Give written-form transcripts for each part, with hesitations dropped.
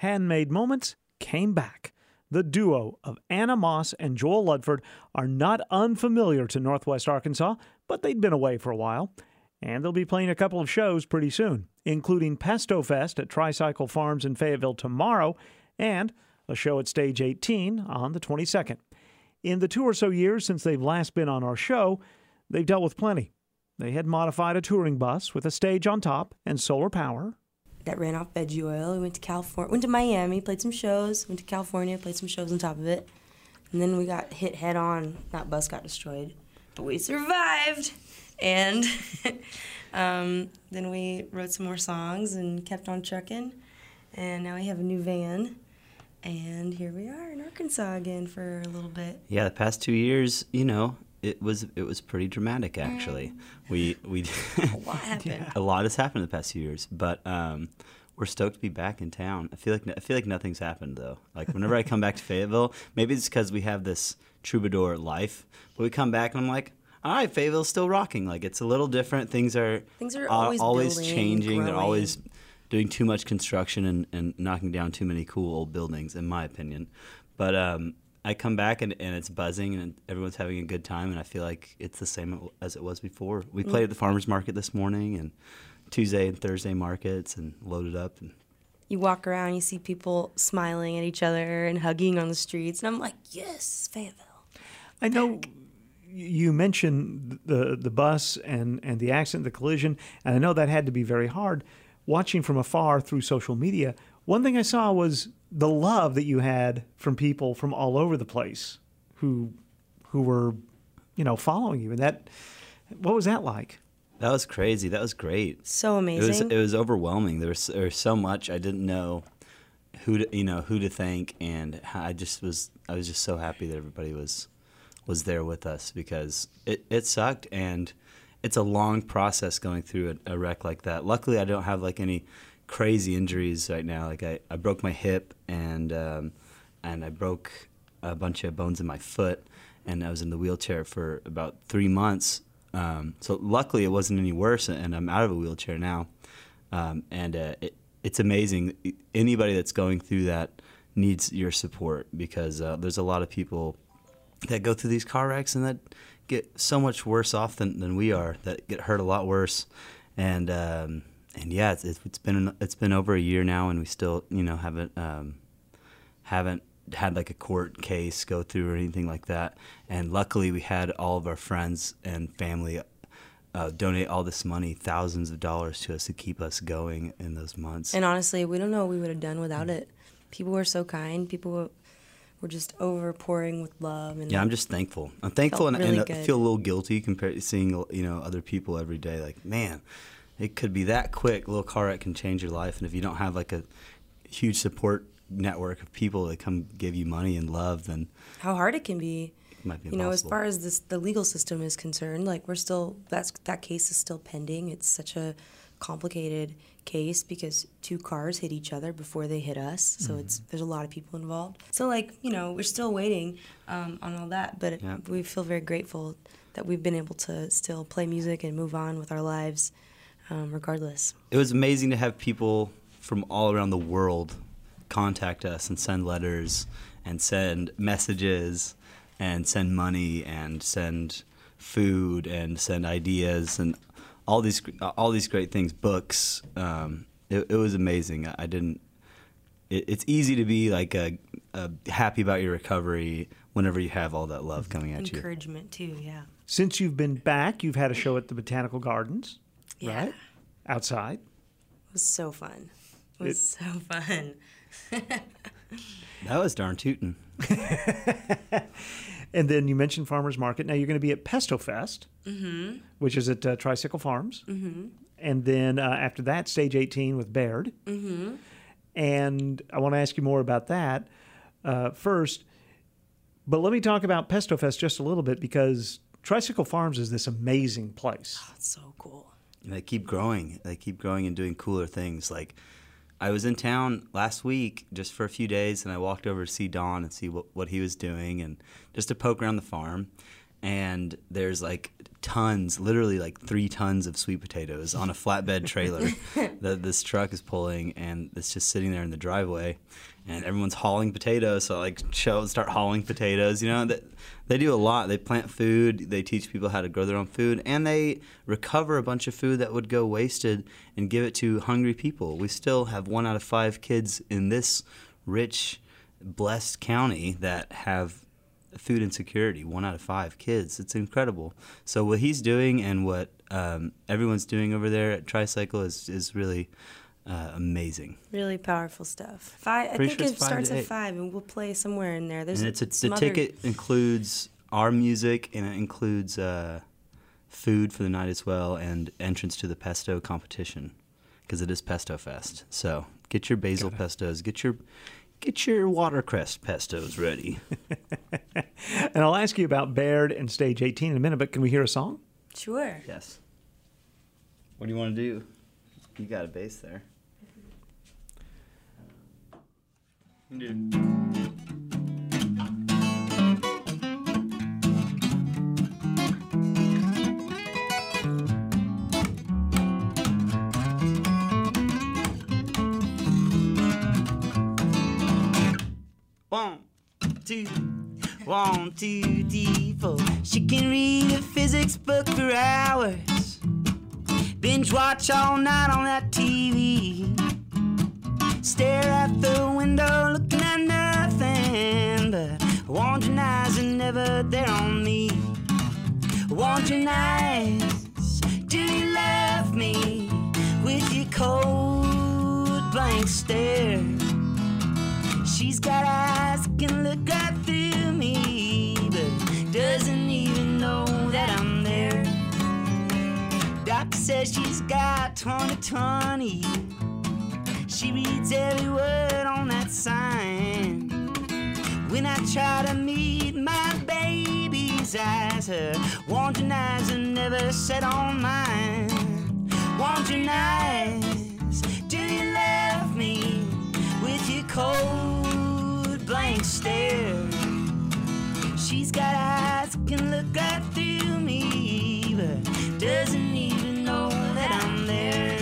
Handmade Moments came back. The duo of Anna Moss and Joel Ludford are not unfamiliar to Northwest Arkansas, but they'd been away for a while. And they'll be playing a couple of shows pretty soon, including Pesto Fest at Tricycle Farms in Fayetteville tomorrow and a show at Stage 18 on the 22nd. In the 2 or so years since they've last been on our show, they've dealt with plenty. They had modified a touring bus with a stage on top and solar power. That ran off veggie oil. We went to California, went to Miami, played some shows, went to California, played some shows on top of it. And then we got hit head on. That bus got destroyed. But we survived. And then we wrote some more songs and kept on trucking. And now we have a new van. And here we are in Arkansas again for a little bit. Yeah, the past 2 years, it was pretty dramatic actually. We A lot happened. A lot has happened in the past few years, but we're stoked to be back in town. I feel like nothing's happened though. Like whenever I come back to Fayetteville, maybe it's because we have this troubadour life, but we come back and I'm like, all right, Fayetteville's still rocking. Like it's a little different. Things are always changing. They're growing. always doing too much construction and knocking down too many cool old buildings, in my opinion. But I come back and it's buzzing and everyone's having a good time, and I feel like it's the same as it was before. We played at the farmers market this morning and Tuesday and Thursday markets and loaded up. And You walk around, you see people smiling at each other and hugging on the streets, and I'm like, yes, Fayetteville. I know you mentioned the bus and the accident, the collision, and I know that had to be very hard. Watching from afar through social media, one thing I saw was the love that you had from people from all over the place who were, following you. And what was that like? that was crazy. That was great. So amazing. It was overwhelming. There was so much I didn't know who to thank, and I was just so happy that everybody was there with us, because it sucked, and it's a long process going through a wreck like that. Luckily, I don't have like any crazy injuries right now. Like I broke my hip and I broke a bunch of bones in my foot, and I was in the wheelchair for about 3 months. So luckily, it wasn't any worse, and I'm out of a wheelchair now. It's amazing. Anybody that's going through that needs your support, because there's a lot of people that go through these car wrecks and that get so much worse off than we are, that get hurt a lot worse. And yeah, it's been over a year now, and we still haven't had like a court case go through or anything like that. And luckily, we had all of our friends and family donate all this money, thousands of dollars, to us to keep us going in those months. And honestly, we don't know what we would have done without it. People were so kind. People were just overpouring with love. And yeah, I'm just thankful. I'm thankful, and really I good. feel a little guilty compared to seeing other people every day. Like, man, it could be that quick. A little car wreck can change your life, and if you don't have like a huge support network of people that come give you money and love, then how hard it can be. it might be As impossible. far as the legal system is concerned, like that case is still pending. It's such a complicated case because two cars hit each other before they hit us. So there's a lot of people involved. So we're still waiting on all that, but Yeah. we feel very grateful that we've been able to still play music and move on with our lives regardless. It was amazing to have people from all around the world contact us and send letters and send messages and send money and send food and send ideas and all these great things, books. It was amazing. It's easy to be like happy about your recovery whenever you have all that love coming at you. Encouragement too, yeah. Since you've been back, you've had a show at the Botanical Gardens, Yeah. right? Outside. It was so fun. It was so fun. That was darn tootin'. And then you mentioned Farmers Market. Now you're going to be at Pesto Fest, which is at Tricycle Farms. Mm-hmm. And then after that, Stage 18 with Baird. Mm-hmm. And I want to ask you more about that first. But let me talk about Pesto Fest just a little bit, because Tricycle Farms is this amazing place. Oh, it's so cool. And they keep growing. They keep growing and doing cooler things. Like, I was in town last week just for a few days, and I walked over to see Don and see what he was doing, and just to poke around the farm. and there's like tons, literally like 3 tons of sweet potatoes on a flatbed trailer that this truck is pulling, and it's just sitting there in the driveway, and everyone's hauling potatoes. So like start hauling potatoes. You know, they do a lot. They plant food. They teach people how to grow their own food, and they recover a bunch of food that would go wasted and give it to hungry people. We still have 1 out of 5 kids in this rich, blessed county that have food insecurity. 1 out of 5 kids. It's incredible. So what he's doing and what everyone's doing over there at Tricycle is really amazing. Really powerful stuff. I think it starts at 5, and we'll play somewhere in there. And the ticket includes our music, and it includes food for the night as well, and entrance to the pesto competition, because it is Pesto Fest. So get your basil pestos, get your watercress pestos ready. And I'll ask you about Baird and Stage 18 in a minute, but can we hear a song? Sure. Yes. What do you want to do? You got a bass there. One, two, three, four. She can read a physics book for hours. Binge watch all night on that TV. Stare at the window looking at nothing but wandering eyes are never there on me. Wandering eyes, do you love me? With your cold blank stare. She's got eyes that can look right through me, but doesn't even know that I'm there. Doctor says she's got 20/20. She reads every word on that sign. When I try to meet my baby's eyes, her wandering eyes are never set on mine. Wandering eyes, do you love me? With your cold blank stare. She's got eyes that can look right through me, but doesn't even know that I'm there.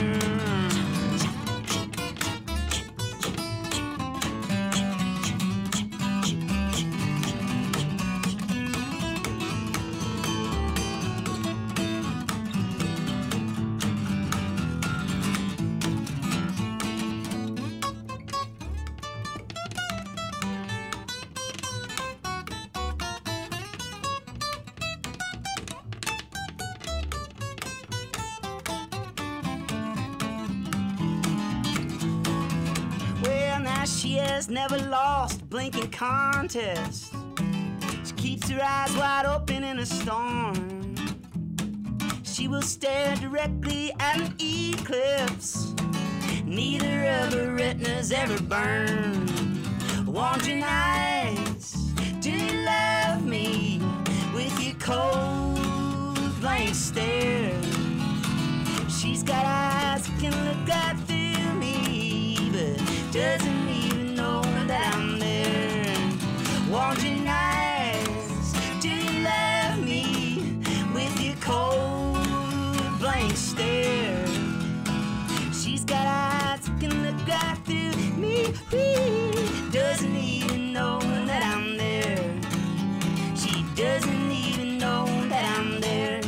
She has never lost a blinking contest. She keeps her eyes wide open in a storm. She will stare directly at an eclipse. Neither of her retinas ever burn. Wandering eyes, do you love me? With your cold blank stare. She's got eyes that can look right through me, but doesn't even know that I'm there. Wandering eyes, do you love me? With your cold blank stare. She's got eyes that can look right through me. Doesn't even know that I'm there. She doesn't even know that I'm there.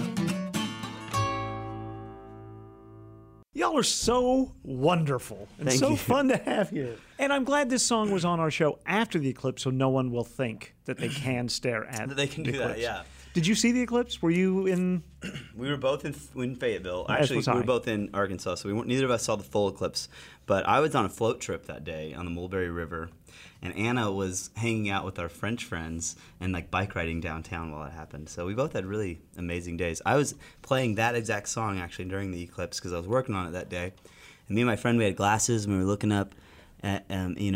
Y'all are so wonderful and Thank so you. fun to have here. And I'm glad this song was on our show after the eclipse, so no one will think that they can stare at They can the do eclipse. that, yeah. Did you see the eclipse? Were you in? We were both in Fayetteville. As Actually, was we I. were both in Arkansas, so neither of us saw the full eclipse. But I was on a float trip that day on the Mulberry River, and Anna was hanging out with our French friends and like bike riding downtown while it happened. So we both had really amazing days. I was playing that exact song actually during the eclipse because I was working on it that day. And me and my friend, we had glasses, and we were looking up at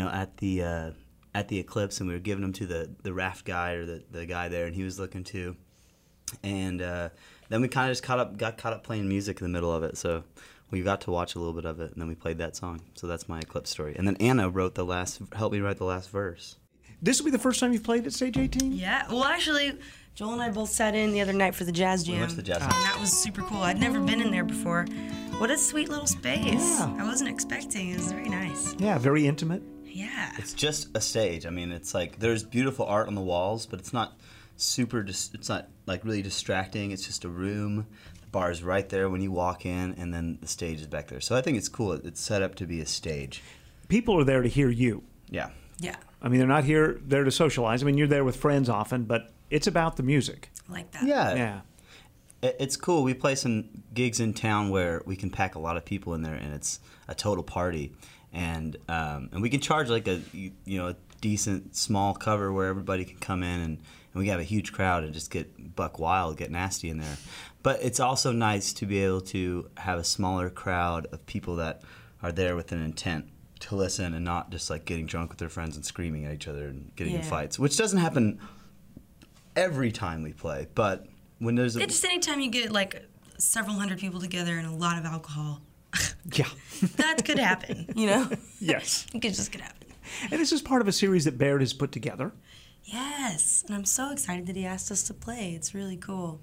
the eclipse, and we were giving them to the raft guy or the guy there, and he was looking too. And then we kind of just got caught up playing music in the middle of it, so we got to watch a little bit of it, and then we played that song. So that's my eclipse story. And then Anna helped me write the last verse. This will be the first time you've played at Stage 18? Yeah, well, actually, Joel and I both sat in the other night for the jazz jam. We went to the jazz And that was super cool. I'd never been in there before. What a sweet little space. Yeah. I wasn't expecting. It was very nice. Yeah, very intimate. Yeah. It's just a stage. I mean, it's like there's beautiful art on the walls, but it's not it's not like really distracting. It's just a room. The bar is right there when you walk in, and then the stage is back there. So I think it's cool. It's set up to be a stage. People are there to hear you. Yeah. Yeah. I mean, they're not there to socialize. I mean, you're there with friends often, but it's about the music. I like that. Yeah. Yeah. It's cool. We play some gigs in town where we can pack a lot of people in there, and it's a total party. And we can charge like a decent small cover where everybody can come in, and we have a huge crowd and just get buck wild, get nasty in there. But it's also nice to be able to have a smaller crowd of people that are there with an intent to listen and not just like getting drunk with their friends and screaming at each other and getting in fights, which doesn't happen every time we play. But when there's It's just anytime you get like several hundred people together and a lot of alcohol, Yeah. that could happen, you know? Yes. It could happen. And this is part of a series that Baird has put together. Yes, and I'm so excited that he asked us to play. It's really cool.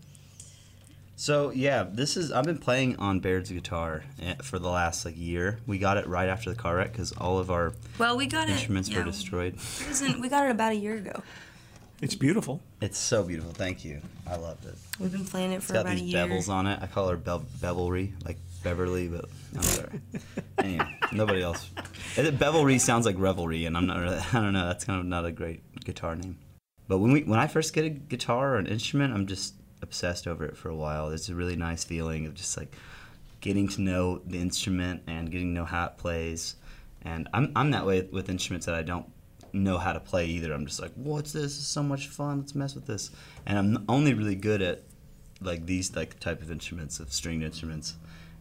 So yeah, I've been playing on Baird's guitar for the last year. We got it right after the car wreck because all of our We got instruments it. were destroyed. We got it about a year ago. It's beautiful. It's so beautiful. Thank you. I loved it. We've been playing it It's for got about a these year. bevels on it. I call her Bevelry, like Beverly, but I'm sorry. Anyway, nobody else. Bevelry sounds like revelry, and I'm not. I don't know. That's kind of not a great guitar name. But when I first get a guitar or an instrument, I'm just obsessed over it for a while. It's a really nice feeling of just like getting to know the instrument and getting to know how it plays. And I'm that way with instruments that I don't know how to play either. I'm just like, what's this? This is so much fun. Let's mess with this. And I'm only really good at like these type of instruments, of stringed instruments.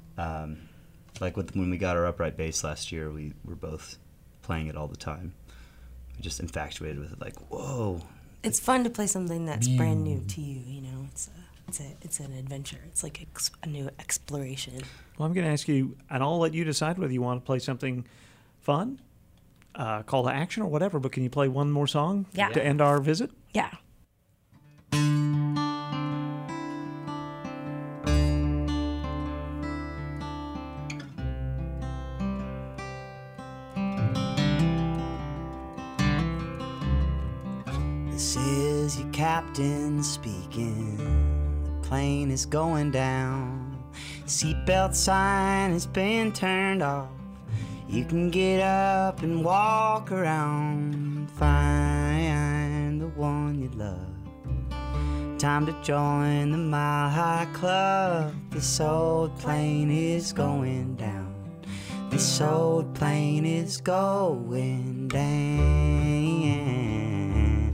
Like when we got our upright bass last year, we were both playing it all the time. We're just infatuated with it. Like, whoa. It's fun to play something that's brand new to you. You know, it's an adventure. It's like a new exploration. Well, I'm going to ask you, and I'll let you decide whether you want to play something fun, call to action or whatever, but can you play one more song to end our visit? Yeah. This is your captain speaking. The plane is going down. Seatbelt sign has been turned off. You can get up and walk around. Find the one you love. Time to join the Mile High Club. This old plane is going down. This old plane is going down.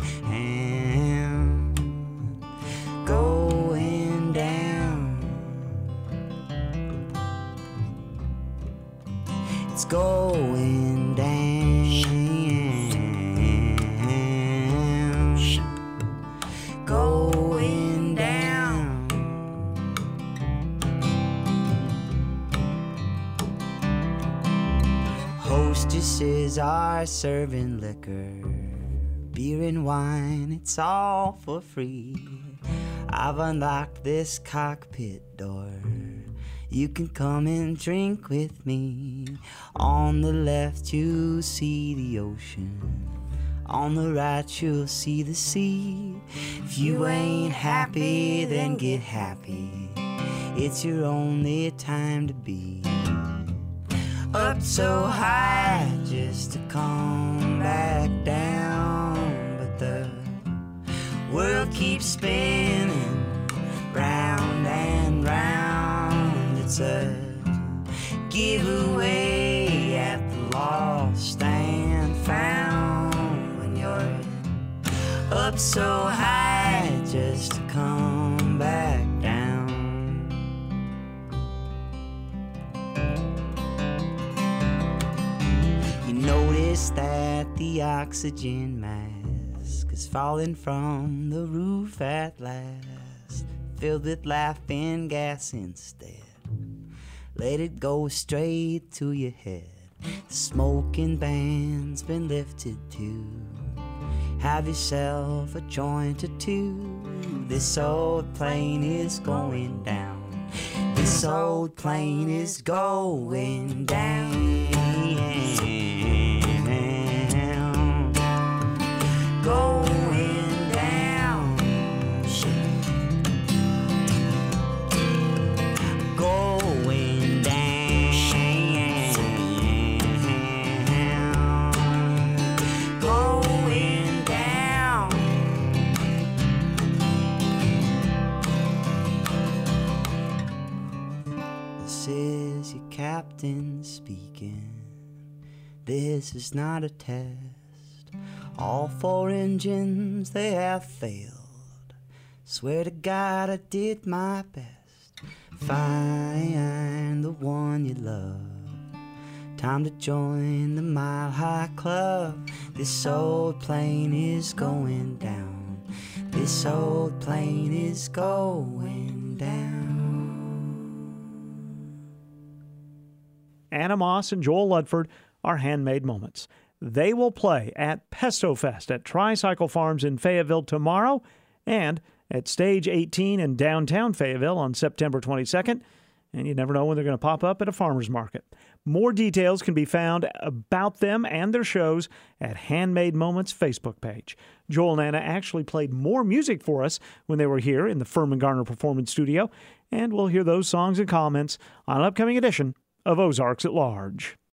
Going down. It's going down. Going down. Hostesses are serving liquor, beer and wine, it's all for free. I've unlocked this cockpit door. You can come and drink with me. On the left you'll see the ocean. On the right you'll see the sea. If you ain't happy, then get happy. It's your only time to be. Up so high just to come back down. But the world keeps spinning round and round. It's a giveaway at the lost and found. When you're up so high just to come back down. You notice that the oxygen mask is falling from the roof at last, filled with laughing gas instead. Let it go straight to your head. The smoking band's been lifted too. Have yourself a joint or two. This old plane is going down. This old plane is going down. Going down. Going down. Going down. This is your captain speaking. This is not a test. All 4 engines, they have failed. Swear to God I did my best. Find the one you love. Time to join the Mile High Club. This old plane is going down. This old plane is going down. Anna Moss and Joel Ludford are Handmade Moments. They will play at Pesto Fest at Tricycle Farms in Fayetteville tomorrow and at Stage 18 in downtown Fayetteville on September 22nd. And you never know when they're going to pop up at a farmer's market. More details can be found about them and their shows at Handmade Moments Facebook page. Joel and Anna actually played more music for us when they were here in the Furman Garner Performance Studio, and we'll hear those songs and comments on an upcoming edition of Ozarks at Large.